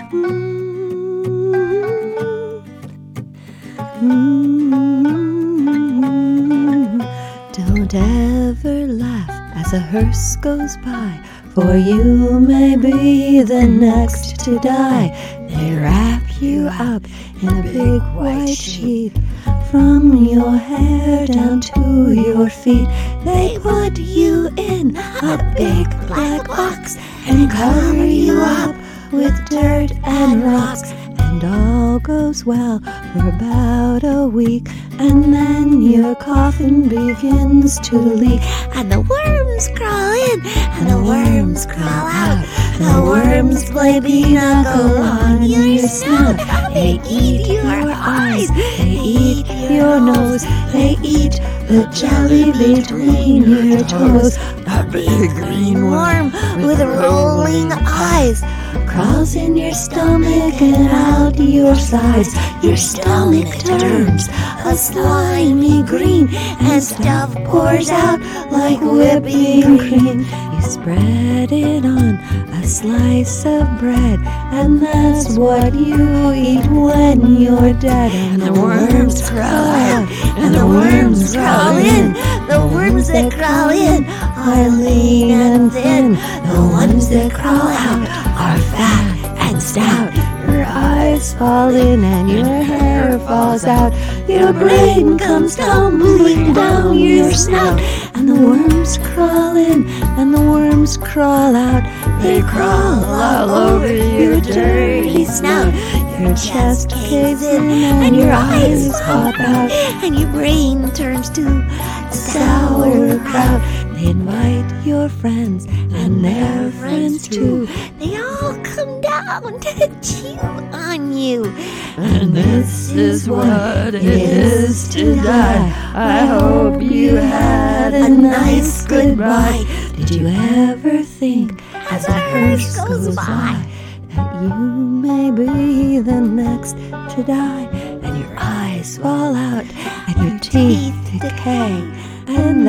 Don't ever laugh as a hearse goes by, for you may be the next to die. They wrap you up in a big white sheet, from your hair down to your feet. They put you in a big black box and cover you up with dirt and rocks. And all goes well for about a week, and then your coffin begins to leak. And the worms crawl in, and the worms crawl out. The worms play pinochle on your snout. They eat your eyes, they eat your nose, they eat the jelly between your toes. A big green worm with rolling eyes crawls in your stomach and out your sides. Your stomach turns a slimy green, and stuff pours out like whipping cream. You spread it on a slice of bread, and that's what you eat when you're dead. And the worms crawl out, and the worms crawl in. The worms that crawl in are lean and thin. The ones that crawl out are fat and stout. Your eyes fall in and your hair falls out. Your brain comes tumbling down your snout. And the worms crawl in and the worms crawl out. They crawl all over your dirty snout. Your chest caves in and your eyes pop out, and your brain turns to sauerkraut. They invite your friends and their friends too. They all come down to chew on you. And this is what it is to die. I hope you had a nice goodbye. Did you ever think, as a hearse goes by, that you may be the next to die? And your eyes fall out and your teeth decay, and